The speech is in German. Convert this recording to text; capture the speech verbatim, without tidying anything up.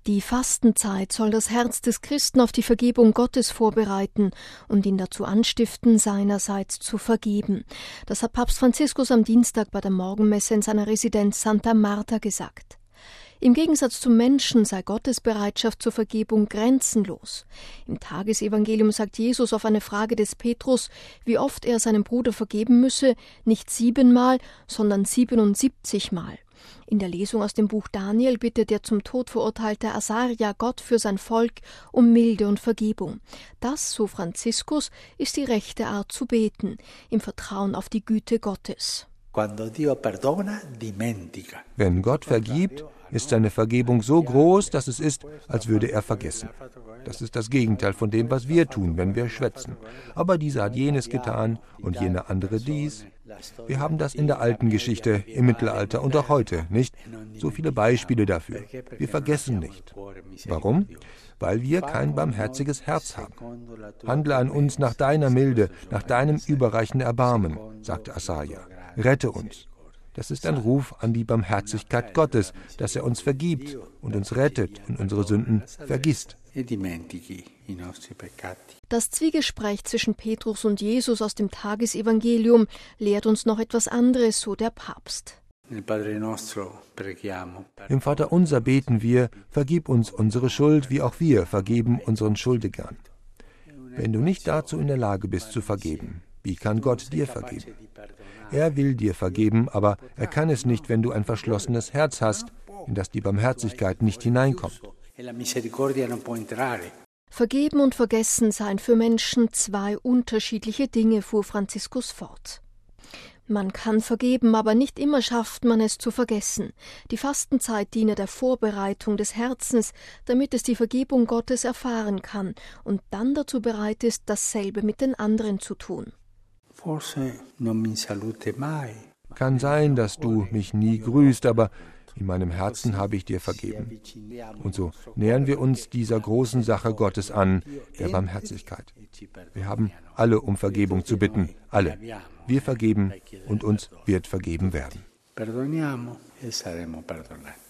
Die Fastenzeit soll das Herz des Christen auf die Vergebung Gottes vorbereiten und ihn dazu anstiften, seinerseits zu vergeben. Das hat Papst Franziskus am Dienstag bei der Morgenmesse in seiner Residenz Santa Marta gesagt. Im Gegensatz zum Menschen sei Gottes Bereitschaft zur Vergebung grenzenlos. Im Tagesevangelium sagt Jesus auf eine Frage des Petrus, wie oft er seinem Bruder vergeben müsse, nicht siebenmal, sondern siebenundsiebzigmal. In der Lesung aus dem Buch Daniel bittet der zum Tod verurteilte Asaria Gott für sein Volk um Milde und Vergebung. Das, so Franziskus, ist die rechte Art zu beten, im Vertrauen auf die Güte Gottes. Wenn Gott vergibt, ist seine Vergebung so groß, dass es ist, als würde er vergessen. Das ist das Gegenteil von dem, was wir tun, wenn wir schwätzen. Aber dieser hat jenes getan und jener andere dies. Wir haben das in der alten Geschichte, im Mittelalter und auch heute, nicht? So viele Beispiele dafür. Wir vergessen nicht. Warum? Weil wir kein barmherziges Herz haben. Handle an uns nach deiner Milde, nach deinem überreichen Erbarmen, sagte Asaria. Rette uns. Das ist ein Ruf an die Barmherzigkeit Gottes, dass er uns vergibt und uns rettet und unsere Sünden vergisst. Das Zwiegespräch zwischen Petrus und Jesus aus dem Tagesevangelium lehrt uns noch etwas anderes, so der Papst. Im Vaterunser beten wir, vergib uns unsere Schuld, wie auch wir vergeben unseren Schuldigern. Wenn du nicht dazu in der Lage bist zu vergeben, wie kann Gott dir vergeben? Er will dir vergeben, aber er kann es nicht, wenn du ein verschlossenes Herz hast, in das die Barmherzigkeit nicht hineinkommt. Vergeben und vergessen seien für Menschen zwei unterschiedliche Dinge, fuhr Franziskus fort. Man kann vergeben, aber nicht immer schafft man es zu vergessen. Die Fastenzeit diene der Vorbereitung des Herzens, damit es die Vergebung Gottes erfahren kann und dann dazu bereit ist, dasselbe mit den anderen zu tun. Kann sein, dass du mich nie grüßt, aber in meinem Herzen habe ich dir vergeben. Und so nähern wir uns dieser großen Sache Gottes an, der Barmherzigkeit. Wir haben alle um Vergebung zu bitten, alle. Wir vergeben und uns wird vergeben werden. Perdoniamo e saremo perdonati.